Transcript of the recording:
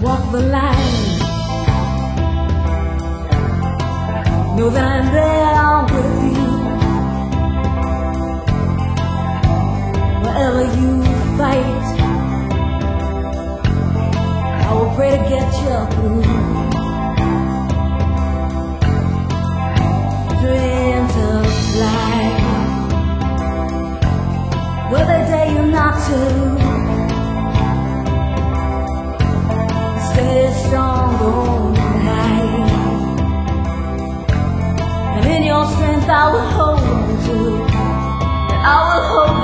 walk the line. Know that I'm there with you. Wherever you fight, I will pray to get you through. Dream to fly where they dare you not to. Stay strong, don't hide. And in your strength I will hold you, and I will hold